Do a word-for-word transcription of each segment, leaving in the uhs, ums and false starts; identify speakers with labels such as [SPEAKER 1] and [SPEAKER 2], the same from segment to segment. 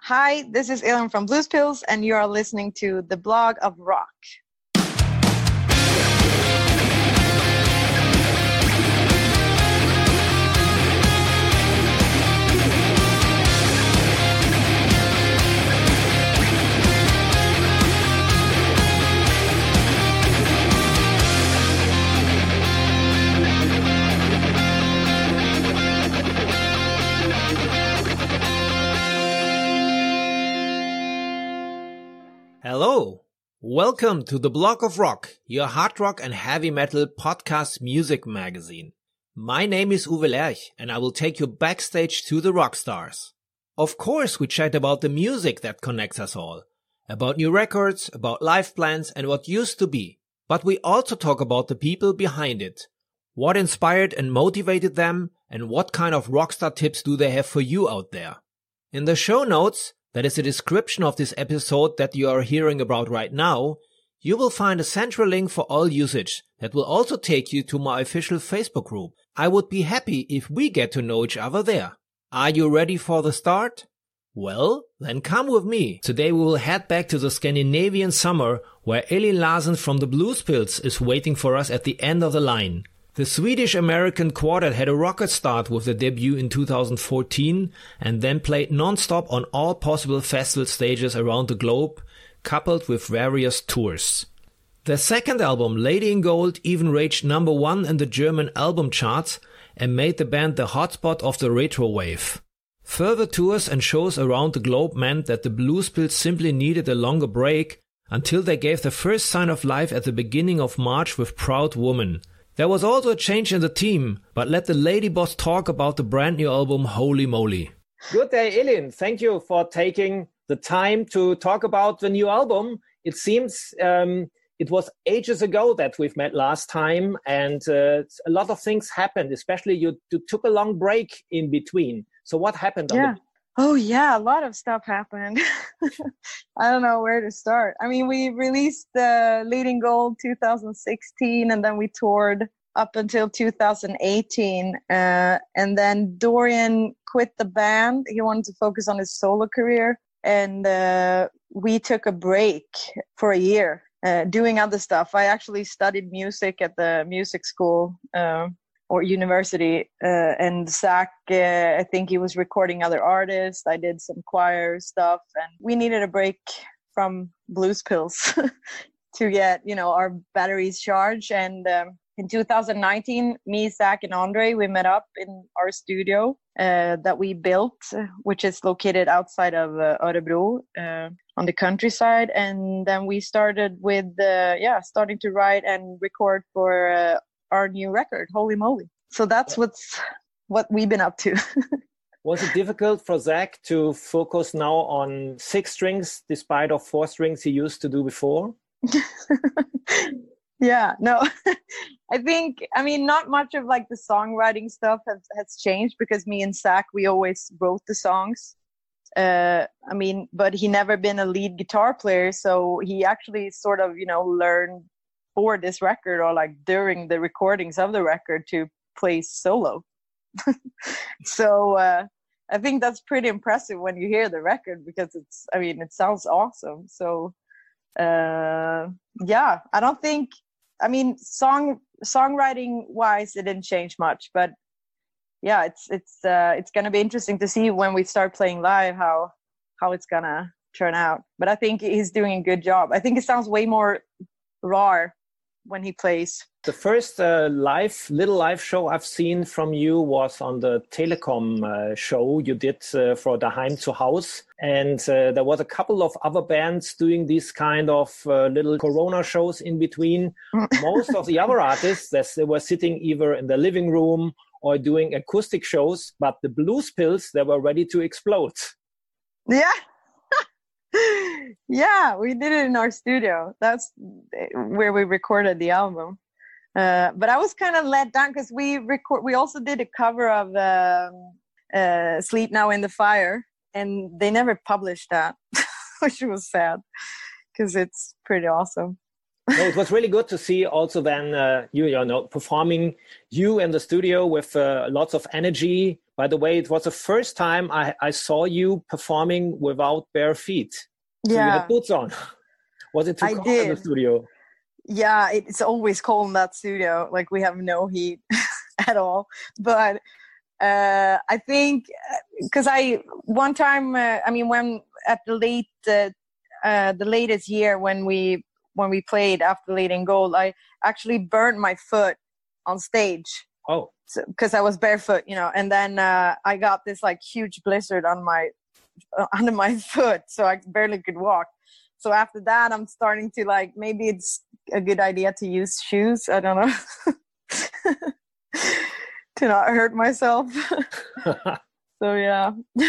[SPEAKER 1] Hi, this is Elin from Blues Pills, and you are listening to The Blog of Rock.
[SPEAKER 2] Hello, welcome to The Blog of Rock, your hard rock and heavy metal podcast music magazine. My name is Uwe Lerch and I will take you backstage to the rock stars. Of course, we chat about the music that connects us all, about new records, about life plans and what used to be. But we also talk about the people behind it. What inspired and motivated them and what kind of rockstar tips do they have for you out there. In the show notes, that is the description of this episode that you are hearing about right now, you will find a central link for all usage that will also take you to my official Facebook group. I would be happy if we get to know each other there. Are you ready for the start? Well, then come with me. Today we will head back to the Scandinavian summer where Elin Larsen from the Blues Pills is waiting for us at the end of the line. The Swedish-American quartet had a rocket start with the debut in two thousand fourteen and then played non-stop on all possible festival stages around the globe, coupled with various tours. Their second album, Lady in Gold, even reached number one in the German album charts and made the band the hotspot of the retro wave. Further tours and shows around the globe meant that the Blues Pills simply needed a longer break until they gave the first sign of life at the beginning of March with Proud Woman. There was also a change in the team, but let the lady boss talk about the brand new album Holy Moly.
[SPEAKER 3] Good day, Elin. Thank you for taking the time to talk about the new album. It seems um, it was ages ago that we've met last time, and uh, a lot of things happened, especially you, you took a long break in between. So what happened?
[SPEAKER 1] Yeah.
[SPEAKER 3] On the-
[SPEAKER 1] Oh, yeah, a lot of stuff happened. I don't know where to start. I mean, we released the uh, Lady in Gold two thousand sixteen, and then we toured up until two thousand eighteen. Uh, and then Dorian quit the band. He wanted to focus on his solo career. And uh, we took a break for a year uh, doing other stuff. I actually studied music at the music school. Uh, or university, uh, and Zach, uh, I think he was recording other artists. I did some choir stuff, and we needed a break from Blues Pills to get, you know, our batteries charged. And um, in two thousand nineteen, me, Zach, and Andre, we met up in our studio uh, that we built, which is located outside of uh, Örebro, uh, on the countryside. And then we started with, uh, yeah, starting to write and record for uh, our new record, Holy Moly. So that's what's what we've been up to.
[SPEAKER 3] Was it difficult for Zach to focus now on six strings despite of four strings he used to do before?
[SPEAKER 1] Yeah, no, I think, I mean, not much of like the songwriting stuff has, has changed because me and Zach, we always wrote the songs. Uh, I mean, but he never been a lead guitar player. So he actually sort of, you know, learned for this record or like during the recordings of the record to play solo. So uh, I think that's pretty impressive when you hear the record because it's, I mean, it sounds awesome. So uh, yeah, I don't think, I mean, song songwriting wise, it didn't change much, but yeah, it's, it's, uh, it's going to be interesting to see when we start playing live, how, how it's going to turn out. But I think he's doing a good job. I think it sounds way more raw when he plays.
[SPEAKER 3] The first uh, live, little live show I've seen from you was on the Telecom uh, show you did uh, for Daheim zu Haus. And uh, there was a couple of other bands doing these kind of uh, little Corona shows in between. Most of the other artists, they were sitting either in the living room or doing acoustic shows, but the Blues Pills, they were ready to explode.
[SPEAKER 1] Yeah. Yeah, we did it in our studio. That's where we recorded the album. Uh, but I was kind of let down because we record. We also did a cover of um, uh, "Sleep Now in the Fire," and they never published that, which was sad because it's pretty awesome.
[SPEAKER 3] No, it was really good to see also then uh, you, you know, performing you in the studio with uh, lots of energy, By the way, it was the first time I, I saw you performing without bare feet. So
[SPEAKER 1] yeah.
[SPEAKER 3] you had boots on. Was it too
[SPEAKER 1] I
[SPEAKER 3] cold
[SPEAKER 1] did.
[SPEAKER 3] in the studio?
[SPEAKER 1] Yeah, it's always cold in that studio. Like we have no heat at all. But uh, I think because I one time, uh, I mean, when at the late, uh, uh, the latest year when we when we played after Lady in Gold, I actually burned my foot on stage.
[SPEAKER 3] Oh,
[SPEAKER 1] because so, I was barefoot, you know, and then uh, I got this like huge blizzard on my uh, under my foot, so I barely could walk. So after that, I'm starting to like maybe it's a good idea to use shoes. I don't know to not hurt myself. So yeah.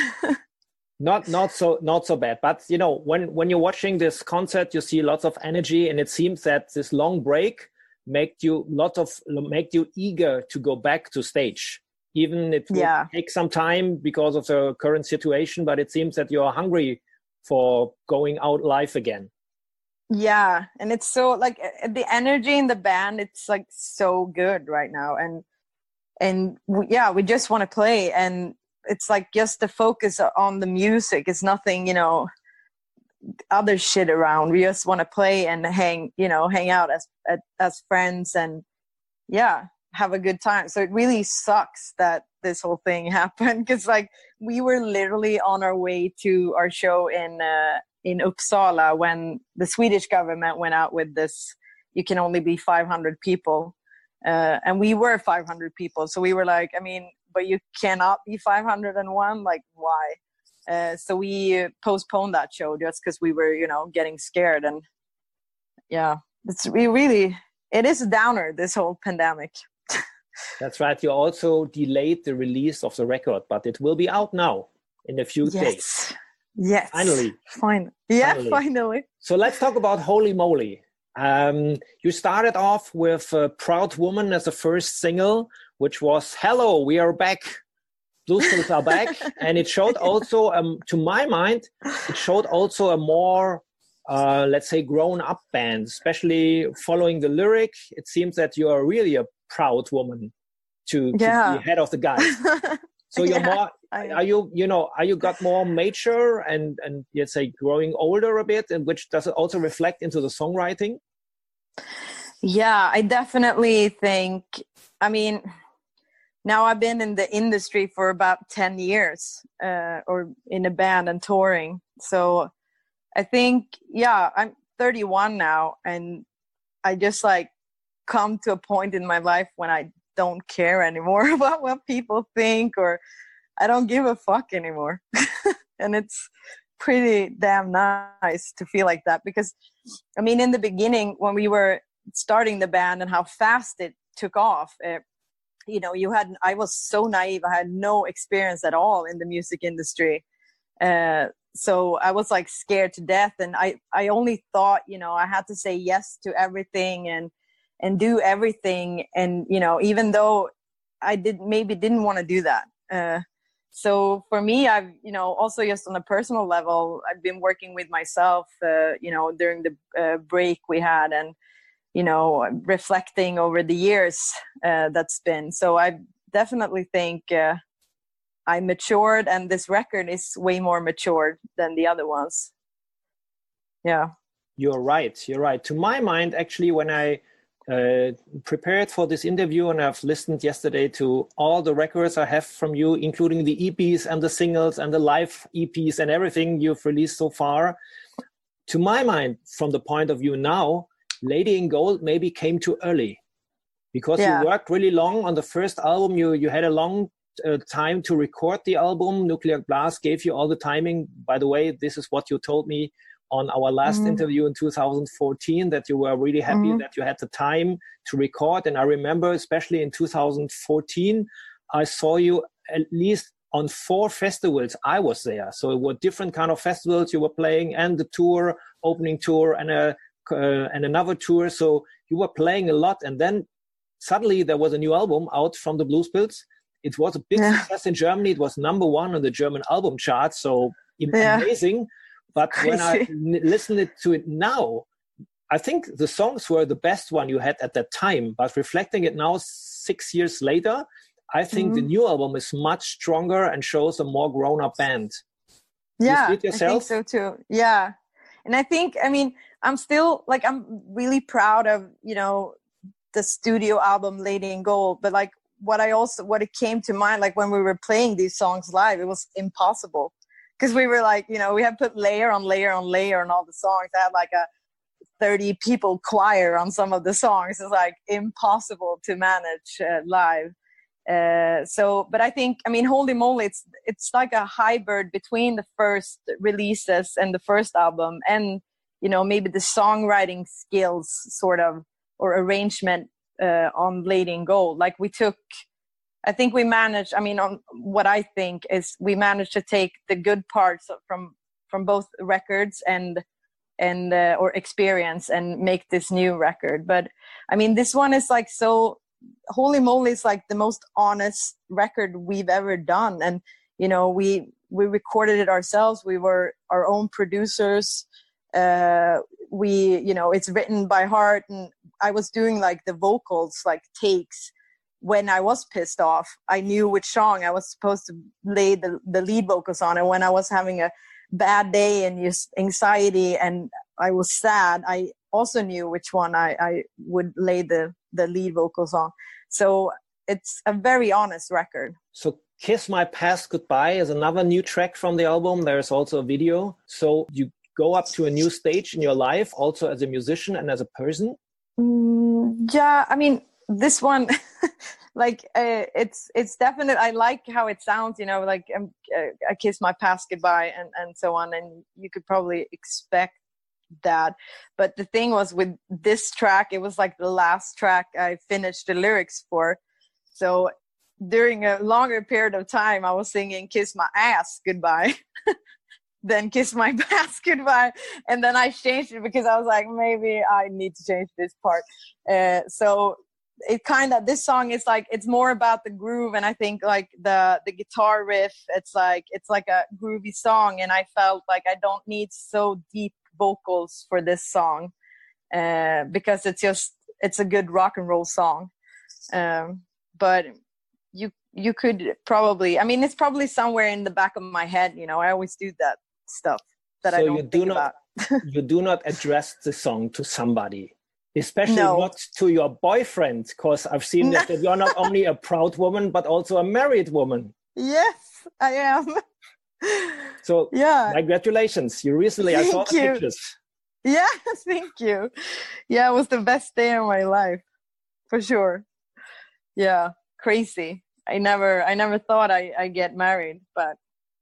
[SPEAKER 3] Not not so not so bad, but you know when when you're watching this concert, you see lots of energy, and it seems that this long break make you lot of make you eager to go back to stage. Even it will
[SPEAKER 1] yeah.
[SPEAKER 3] take some time because of the current situation, but it seems that you're hungry for going out live again.
[SPEAKER 1] Yeah, and it's so like the energy in the band, it's like so good right now, and and we, yeah, we just want to play, and it's like just the focus on the music. It's nothing, you know, other shit around. We just want to play and hang, you know, hang out as as friends and yeah, have a good time. So it really sucks that this whole thing happened because like we were literally on our way to our show in uh, in Uppsala when the Swedish government went out with this. You can only be five hundred people, uh, and we were five hundred people. So we were like, I mean, but you cannot be five hundred one. Like, why? Uh, so we postponed that show just because we were, you know, getting scared. And yeah, it's we really, it is a downer, this whole pandemic.
[SPEAKER 3] That's right. You also delayed the release of the record, but it will be out now in a few
[SPEAKER 1] yes.
[SPEAKER 3] days.
[SPEAKER 1] Yes.
[SPEAKER 3] Finally.
[SPEAKER 1] Fine. Yeah,
[SPEAKER 3] finally.
[SPEAKER 1] finally.
[SPEAKER 3] So let's talk about Holy Moly. Um, you started off with uh, Proud Woman as the first single, which was Hello, we are back. Bluespills are back. And it showed also, um, to my mind, it showed also a more, uh, let's say, grown-up band, especially following the lyric. It seems that you are really a proud woman to, to
[SPEAKER 1] yeah.
[SPEAKER 3] be head of the guys. So you're
[SPEAKER 1] yeah,
[SPEAKER 3] more, are you, you know, are you got more mature and, and let's say growing older a bit, and which does it also reflect into the songwriting?
[SPEAKER 1] Yeah, I definitely think, I mean, now I've been in the industry for about ten years, uh, or in a band and touring. So I think, yeah, I'm thirty-one now, and I just like come to a point in my life when I don't care anymore about what people think, or I don't give a fuck anymore. And it's pretty damn nice to feel like that, because I mean, in the beginning when we were starting the band and how fast it took off, uh, you know, you had, I was so naive. I had no experience at all in the music industry. Uh, so I was like scared to death. And I, I only thought, you know, I had to say yes to everything and, and do everything. And, you know, even though I did maybe didn't want to do that. Uh, so for me, I've, you know, also just on a personal level, I've been working with myself, uh, you know, during the uh, break we had, and, you know, reflecting over the years uh, that's been. So I definitely think uh, I matured, and this record is way more matured than the other ones. Yeah.
[SPEAKER 3] You're right. You're right. To my mind, actually, when I uh, prepared for this interview and I've listened yesterday to all the records I have from you, including the E Ps and the singles and the live E Ps and everything you've released so far, to my mind, from the point of view now, Lady in Gold maybe came too early, because yeah. you worked really long on the first album. You you had a long uh, time to record the album. Nuclear Blast gave you all the timing. By the way, this is what you told me on our last mm-hmm. interview in two thousand fourteen, that you were really happy mm-hmm. that you had the time to record. And I remember, especially in two thousand fourteen, I saw you at least on four festivals. I was there. So it were different kind of festivals you were playing, and the tour, opening tour, and a Uh, and another tour. So you were playing a lot, and then suddenly there was a new album out from the Bluespills. It was a big yeah. success in Germany. It was number one on the German album chart. So yeah. amazing. But Crazy. When I n- listened to it now, I think the songs were the best one you had at that time. But reflecting it now, six years later, I think mm-hmm. the new album is much stronger and shows a more grown-up band.
[SPEAKER 1] Yeah,
[SPEAKER 3] you see it yourself?
[SPEAKER 1] I think so too. Yeah. And I think, I mean, I'm still, like, I'm really proud of, you know, the studio album Lady in Gold. But, like, what I also, what it came to mind, like, when we were playing these songs live, it was impossible. Because we were, like, you know, we had put layer on layer on layer on all the songs. I had, like, a thirty people choir on some of the songs. It's, like, impossible to manage uh, live. Uh, so, but I think, I mean, Holy Moly, it's it's like a hybrid between the first releases and the first album, and, you know, maybe the songwriting skills sort of, or arrangement uh, on Lady in Gold. Like, we took, I think we managed, I mean, on what I think is we managed to take the good parts from from both records and and uh, or experience and make this new record. But I mean, this one is like so. Holy Moly is like the most honest record we've ever done, and you know, we we recorded it ourselves. We were our own producers. Uh, we, you know, it's written by heart, and I was doing like the vocals, like takes. When I was pissed off, I knew which song I was supposed to lay the, the lead vocals on. And when I was having a bad day and just anxiety and I was sad, I also knew which one I, I would lay the, the lead vocals on. So it's a very honest record.
[SPEAKER 3] So Kiss My Past Goodbye is another new track from the album. There's also a video. So you go up to a new stage in your life, also as a musician and as a person?
[SPEAKER 1] Mm, yeah, I mean, this one, like, uh, it's it's definite. I like how it sounds, you know, like um, uh, I Kiss My Past Goodbye and, and so on. And you could probably expect that. But the thing was with this track, it was like the last track I finished the lyrics for. So during a longer period of time, I was singing Kiss My Ass Goodbye. Then Kiss My Past Goodbye. And then I changed it because I was like, maybe I need to change this part. Uh, so it kind of, this song is like, it's more about the groove. And I think like the, the guitar riff, it's like, it's like a groovy song. And I felt like I don't need so deep vocals for this song uh, because it's just, it's a good rock and roll song. Um, but you, you could probably, I mean, it's probably somewhere in the back of my head, you know, I always do that stuff that
[SPEAKER 3] so
[SPEAKER 1] I don't
[SPEAKER 3] you do
[SPEAKER 1] think
[SPEAKER 3] not,
[SPEAKER 1] about.
[SPEAKER 3] You do not address the song to somebody, especially
[SPEAKER 1] no.
[SPEAKER 3] not to your boyfriend, because I've seen that, that you're not only a proud woman, but also a married woman.
[SPEAKER 1] Yes, I am.
[SPEAKER 3] So
[SPEAKER 1] yeah,
[SPEAKER 3] congratulations. You recently,
[SPEAKER 1] thank
[SPEAKER 3] I saw the
[SPEAKER 1] you.
[SPEAKER 3] pictures.
[SPEAKER 1] Yeah, thank you. Yeah, it was the best day of my life, for sure. Yeah, crazy. I never, I never thought I, I get married, but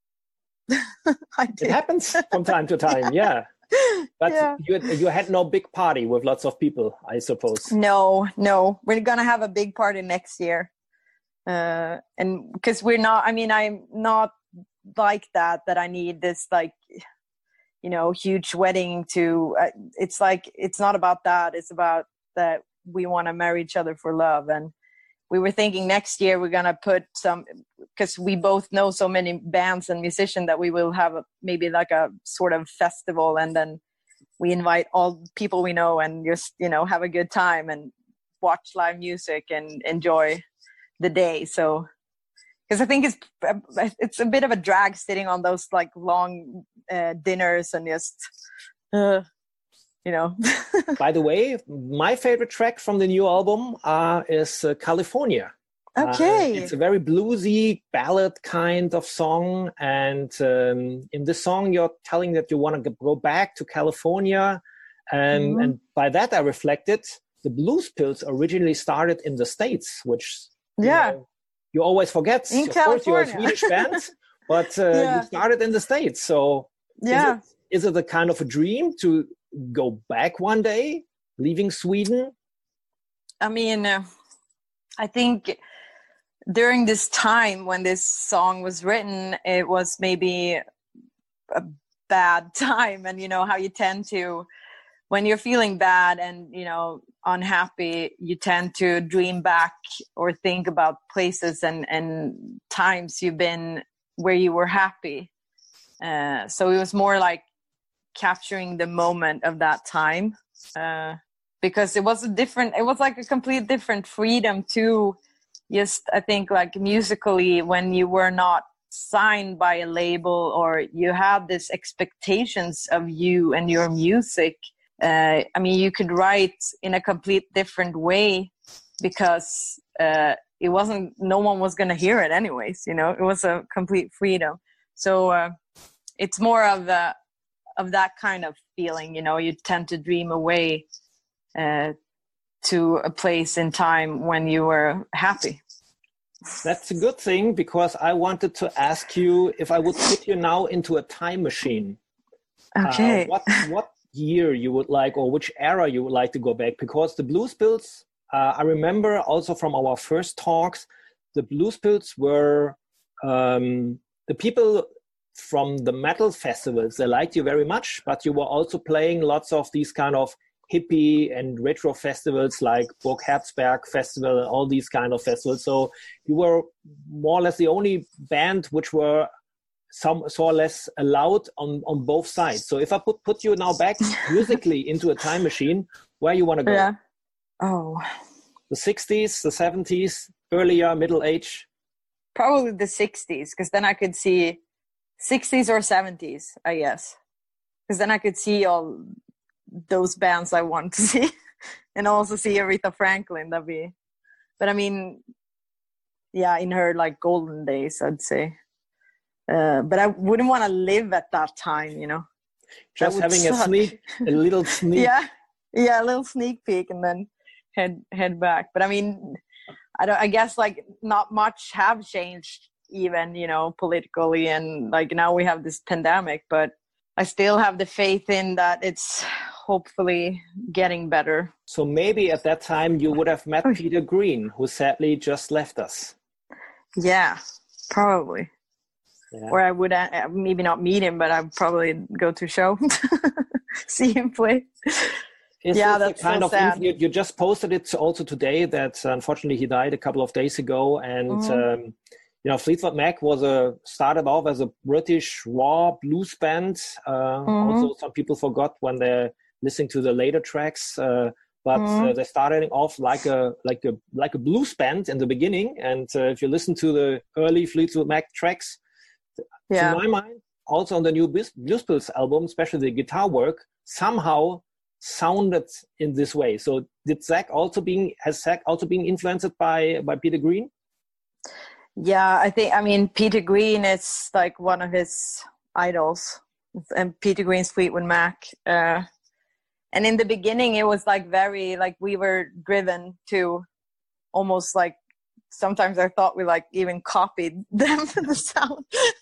[SPEAKER 1] I did.
[SPEAKER 3] It happens from time to time, yeah. yeah. But
[SPEAKER 1] yeah.
[SPEAKER 3] you you had no big party with lots of people, I suppose.
[SPEAKER 1] No, no. We're gonna have a big party next year, uh, and because we're not. I mean, I'm not like that. That I need this like, you know, huge wedding to. Uh, it's like it's not about that. It's about that we want to marry each other for love. And we were thinking next year we're gonna put some, because we both know so many bands and musicians, that we will have a, maybe like a sort of festival, and then we invite all people we know and just, you know, have a good time and watch live music and enjoy the day. So, because I think it's it's a bit of a drag sitting on those like long uh, dinners and just. Uh, You know.
[SPEAKER 3] By the way, my favorite track from the new album uh, is uh, California.
[SPEAKER 1] Okay.
[SPEAKER 3] Uh, it's a very bluesy ballad kind of song. And um, in this song, you're telling that you want to go back to California. And, mm-hmm. and by that, I reflected the Blues Pills originally started in the States, which
[SPEAKER 1] yeah.
[SPEAKER 3] you know, you always forget.
[SPEAKER 1] In
[SPEAKER 3] of
[SPEAKER 1] California.
[SPEAKER 3] course, you're a Swedish band, but uh,
[SPEAKER 1] yeah.
[SPEAKER 3] you started in the States. So
[SPEAKER 1] yeah.
[SPEAKER 3] is it, is it a kind of a dream to go back one day, leaving Sweden?
[SPEAKER 1] I mean, uh, I think during this time when this song was written, it was maybe a bad time. And you know how you tend to, when you're feeling bad and, you know, unhappy, you tend to dream back or think about places and, and times you've been where you were happy. Uh, so it was more like capturing the moment of that time, uh, because it was a different, it was like a complete different freedom to just, I think, like musically, when you were not signed by a label or you had this expectations of you and your music, uh, I mean, you could write in a complete different way because uh, it wasn't, no one was going to hear it anyways, you know, it was a complete freedom. So uh, it's more of a, of that kind of feeling, you know, you tend to dream away uh, to a place in time when you were happy.
[SPEAKER 3] That's a good thing, because I wanted to ask you if I would put you now into a time machine.
[SPEAKER 1] Okay.
[SPEAKER 3] Uh, what what year you would like, or which era you would like to go back? Because the Blues Pills, uh, I remember also from our first talks, the Blues Pills were um, the people from the metal festivals. They liked you very much, but you were also playing lots of these kind of hippie and retro festivals like Burg Herzberg Festival and all these kind of festivals. So you were more or less the only band which were some so or less allowed on, on both sides. So if I put, put you now back musically into a time machine, where you want to go?
[SPEAKER 1] Yeah. Oh.
[SPEAKER 3] The sixties, the seventies, earlier, middle age?
[SPEAKER 1] Probably the sixties, because then I could see sixties or seventies, I guess. Because then I could see all those bands I want to see, and also see Aretha Franklin. That'd be, but I mean, yeah, in her like golden days, I'd say. Uh, but I wouldn't want to live at that time, you know.
[SPEAKER 3] Just having suck. a sneak, a little sneak.
[SPEAKER 1] yeah, yeah, a little sneak peek, and then head head back. But I mean, I don't. I guess like not much have changed, even, you know, politically, and like now we have this pandemic, but I still have the faith in that it's hopefully getting better.
[SPEAKER 3] So maybe at that time you would have met oh. Peter Green, who sadly just left us.
[SPEAKER 1] Yeah, probably. Yeah. Or I would uh, maybe not meet him, but I'd probably go to a show, see him play.
[SPEAKER 3] Is yeah, that's kind so of sad. You, you just posted it also today that uh, unfortunately he died a couple of days ago, and mm-hmm. um, you know, Fleetwood Mac was a started off as a British raw blues band. Uh, mm-hmm. Also, some people forgot when they're listening to the later tracks, uh, but mm-hmm. uh, they started off like a like a like a blues band in the beginning. And uh, if you listen to the early Fleetwood Mac tracks, yeah. to my mind, also on the new Blues Pills album, especially the guitar work, somehow sounded in this way. So did Zach also being has Zach also been influenced by by Peter Green?
[SPEAKER 1] Yeah, I think, I mean, Peter Green is like one of his idols, and Peter Green's Fleetwood Mac. Uh, and in the beginning, it was like very, like we were driven to almost like, sometimes I thought we like even copied them, the sound.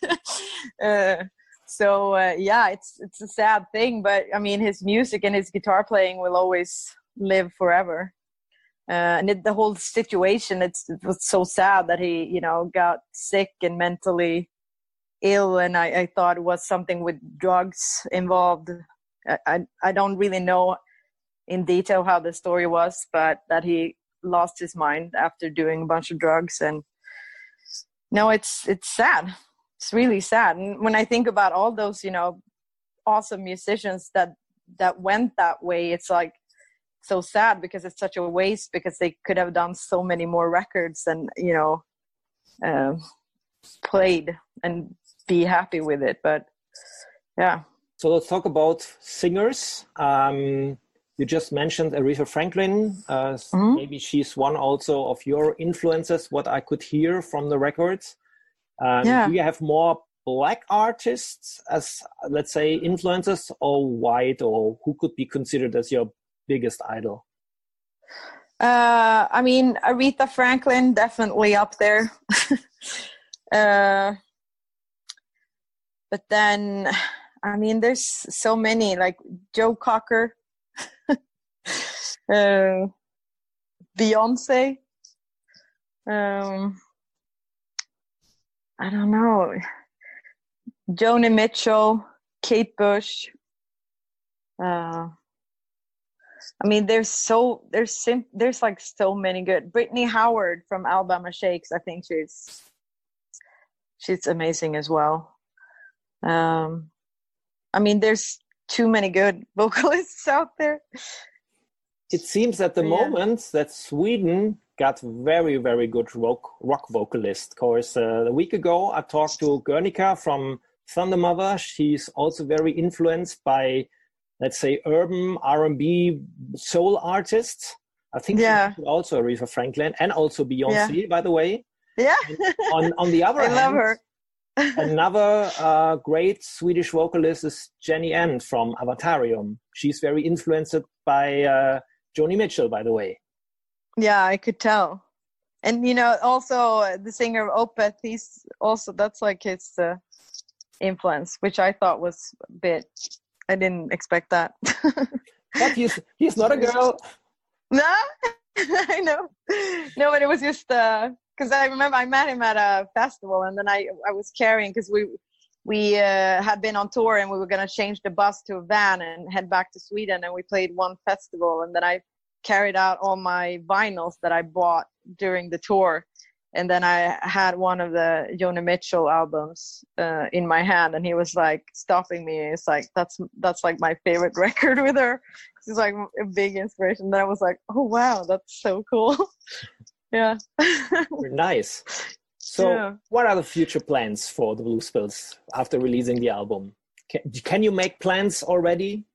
[SPEAKER 1] uh, so uh, yeah, it's it's a sad thing, but I mean, his music and his guitar playing will always live forever. Uh, and it, the whole situation, it's, it was so sad that he, you know, got sick and mentally ill. And I, I thought it was something with drugs involved. I, I, I don't really know in detail how the story was, but that he lost his mind after doing a bunch of drugs. And no, it's, it's sad. It's really sad. And when I think about all those, you know, awesome musicians that, that went that way, it's like, so sad, because it's such a waste, because they could have done so many more records and, you know, uh, played and be happy with it. But yeah.
[SPEAKER 3] So let's talk about singers. Um, you just mentioned Aretha Franklin. Uh, mm-hmm. Maybe she's one also of your influences, what I could hear from the records. Um, yeah. Do you have more black artists as, let's say, influences, or white, or who could be considered as your biggest idol?
[SPEAKER 1] Uh, I mean, Aretha Franklin, definitely up there. uh, but then, I mean, there's so many, like Joe Cocker, uh, Beyonce. Um, I don't know. Joni Mitchell, Kate Bush. Uh, I mean, there's so there's sim- there's like so many good. Brittany Howard from Alabama Shakes, I think she's she's amazing as well. Um, I mean, there's too many good vocalists out there.
[SPEAKER 3] It seems at the yeah. moment that Sweden got very, very good rock, rock vocalist. Of course, uh, a week ago, I talked to Guernica from Thunder Mother. She's also very influenced by, let's say, urban R and B soul artists. I think
[SPEAKER 1] yeah.
[SPEAKER 3] she's also Aretha Franklin and also Beyonce, yeah. by the way.
[SPEAKER 1] Yeah.
[SPEAKER 3] on, on the other
[SPEAKER 1] I
[SPEAKER 3] hand,
[SPEAKER 1] love her.
[SPEAKER 3] another uh, great Swedish vocalist is Jenny Ann from Avatarium. She's very influenced by uh, Joni Mitchell, by the way.
[SPEAKER 1] Yeah, I could tell. And, you know, also uh, the singer of Opeth, he's also, that's like his uh, influence, which I thought was a bit, I didn't expect that.
[SPEAKER 3] But he's, he's not a girl.
[SPEAKER 1] No, I know. No, but it was just, uh, because I remember I met him at a festival, and then I I was carrying, because we we uh, had been on tour and we were going to change the bus to a van and head back to Sweden, and we played one festival, and then I carried out all my vinyls that I bought during the tour, and then I had one of the Joni Mitchell albums uh, in my hand, and he was like stopping me. It's like, that's that's like my favorite record with her. She's like a big inspiration. Then I was like, oh wow, that's so cool. Yeah.
[SPEAKER 3] Nice. So
[SPEAKER 1] yeah.
[SPEAKER 3] What are the future plans for the Blues Pills after releasing the album? Can, can you make plans already?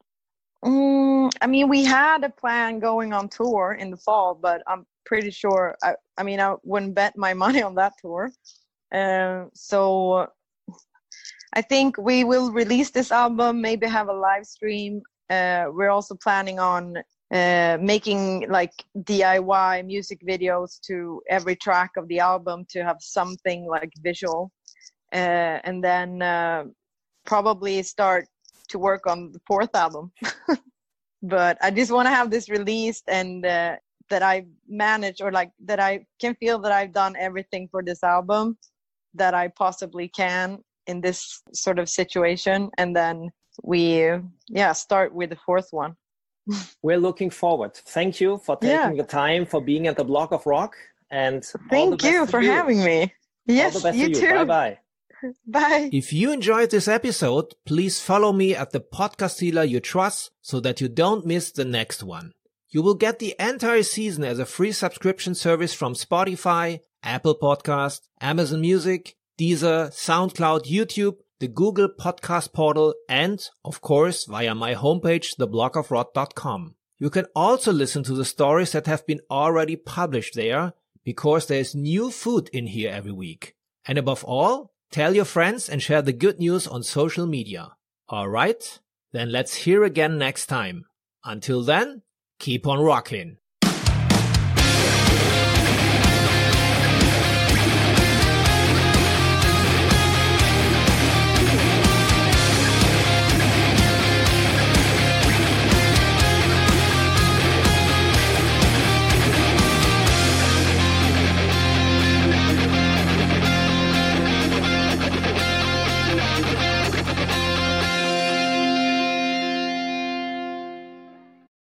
[SPEAKER 1] Mm, I mean, we had a plan going on tour in the fall, but I'm pretty sure, I, I mean, I wouldn't bet my money on that tour. Uh, so I think we will release this album, maybe have a live stream. Uh, we're also planning on uh, making like D I Y music videos to every track of the album to have something like visual. Uh, and then uh, probably start to work on the fourth album. But I just want to have this released, and uh, that I manage, or like that I can feel that I've done everything for this album that I possibly can in this sort of situation. And then we, yeah, start with the fourth one.
[SPEAKER 3] We're looking forward. Thank you for taking yeah. the time, for being at the Block of Rock. And
[SPEAKER 1] thank you for you. having me. Yes,
[SPEAKER 3] all the best
[SPEAKER 1] you,
[SPEAKER 3] you
[SPEAKER 1] too.
[SPEAKER 3] Bye-bye.
[SPEAKER 1] Bye.
[SPEAKER 2] If you enjoyed this episode, please follow me at the podcast dealer you trust so that you don't miss the next one. You will get the entire season as a free subscription service from Spotify, Apple Podcast, Amazon Music, Deezer, SoundCloud, YouTube, the Google Podcast Portal, and, of course, via my homepage, the block of rock dot com. You can also listen to the stories that have been already published there, because there's new food in here every week. And above all, tell your friends and share the good news on social media. Alright? Then let's hear again next time. Until then, keep on rocking.